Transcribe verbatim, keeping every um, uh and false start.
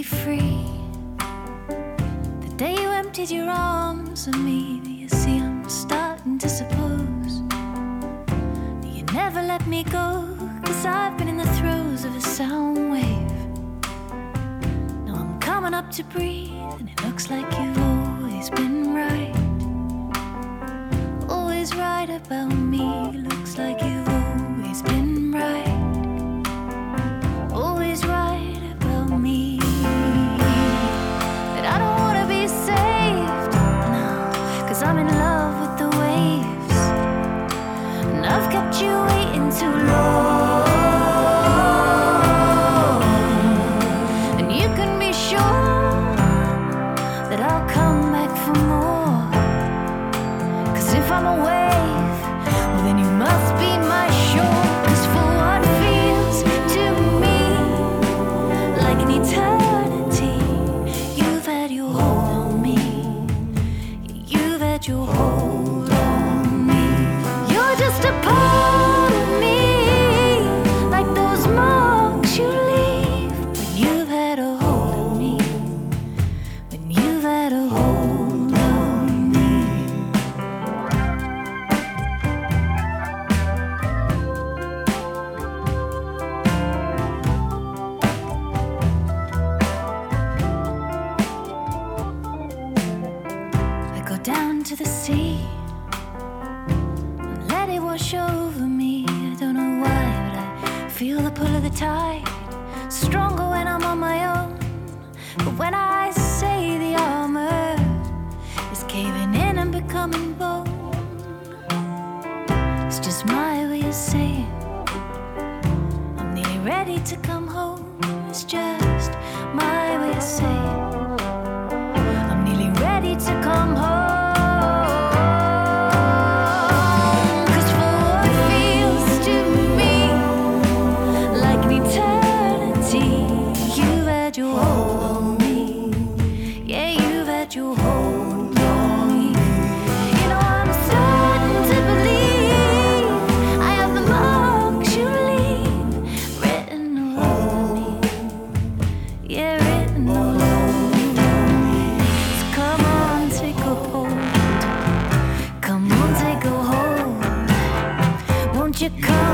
free. The day you emptied your arms on me, you see I'm starting to suppose that you never let me go, 'cause I've been in the throes of a sound wave. Now I'm coming up to breathe, and it looks like you've always been right. Always right about me, looks like you've always been right. Always right about me. That I don't wanna be saved, no, 'cause I'm in love with the waves. And I've kept you waiting too long. And you can be sure that I'll come back for more. 'Cause if I'm a wave, well then you must be my shore. 'Cause for what feels to me like an eternity, you've had your hold on me. You've had your hold on me. You're just a part of me, like those marks you leave when you've had a hold on me. When you've had a hold on me. I go down to the sea and let it wash over me. I don't know why, but I feel the pull of the tide, stronger when I'm on my own. But when I say the armor is caving in and becoming bone, it's just my way of saying I'm nearly ready to come home. It's just my way of saying I'm nearly ready to come home. 'Cause for what feels to me like an eternity, you've had your hold on me. Yeah, you've had your hold on me. You know I'm starting to believe I have the marks you leave written all over me. Yeah, written all over me. So come on, take a hold. Come on, take a hold. Won't you come?